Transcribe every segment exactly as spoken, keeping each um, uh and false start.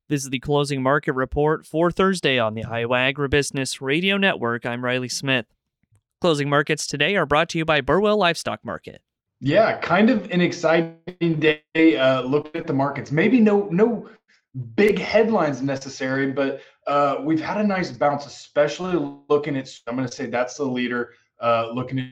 This is the closing market report for Thursday on the Iowa Agribusiness Radio Network. I'm Riley Smith. Closing markets today are brought to you by Burwell Livestock Market. Yeah, kind of an exciting day uh, looking at the markets. Maybe no no big headlines necessary, but uh, we've had a nice bounce, especially looking at, I'm going to say that's the leader, uh, looking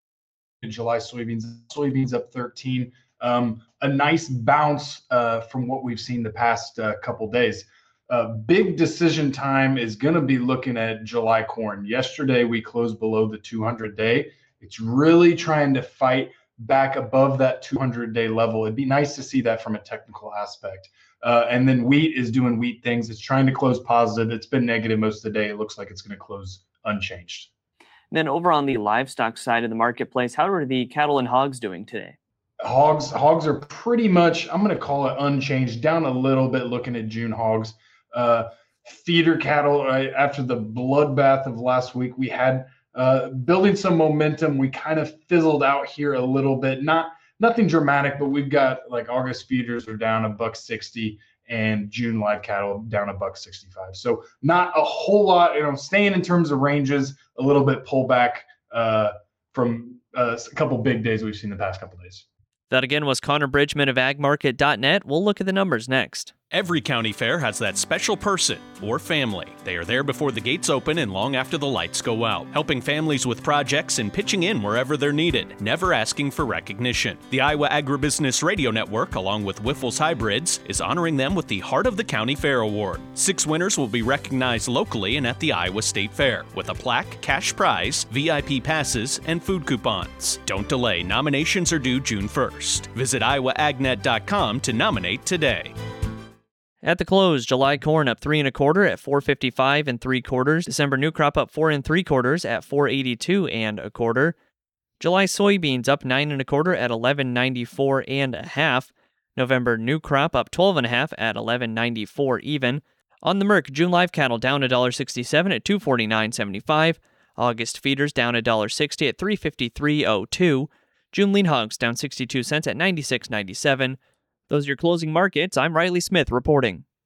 at July soybeans. Soybeans up thirteen. Um, a nice bounce uh, from what we've seen the past uh, couple days. Uh, big decision time is going to be looking at July corn. Yesterday, we closed below the two hundred day. It's really trying to fight back above that two hundred day level. It'd be nice to see that from a technical aspect. Uh, and then wheat is doing wheat things. It's trying to close positive. It's been negative most of the day. It looks like it's going to close unchanged. Then over on the livestock side of the marketplace, how are the cattle and hogs doing today? Hogs, hogs are pretty much, I'm going to call it unchanged, down a little bit looking at June hogs. Uh, feeder cattle, right, after the bloodbath of last week, we had uh, building some momentum. We kind of fizzled out here a little bit. Not nothing dramatic, but we've got like August feeders are down a buck sixty and June live cattle down a buck sixty-five. So not a whole lot, you know, staying in terms of ranges, a little bit pullback uh, from uh, a couple big days we've seen the past couple days. That again was Connor Bridgman of ag market dot net. We'll look at the numbers next. Every county fair has that special person or family. They are there before the gates open and long after the lights go out, helping families with projects and pitching in wherever they're needed, never asking for recognition. The Iowa Agribusiness Radio Network, along with Wyffels Hybrids, is honoring them with the Heart of the County Fair Award. Six winners will be recognized locally and at the Iowa State Fair, with a plaque, cash prize, V I P passes, and food coupons. Don't delay. Nominations are due June first. Visit iowa ag net dot com to nominate today. At the close, July corn up three and a quarter at four fifty-five and three quarters. December new crop up four and three quarters at four eighty-two and a quarter. July soybeans up nine and a quarter at eleven ninety-four and a half. November new crop up twelve and a half at eleven ninety-four even. On the Merc, June live cattle down one dollar sixty-seven at two forty-nine seventy-five. August feeders down one dollar sixty at three fifty-three oh two. June lean hogs down sixty-two cents at ninety-six ninety-seven. Those are your closing markets. I'm Riley Smith reporting.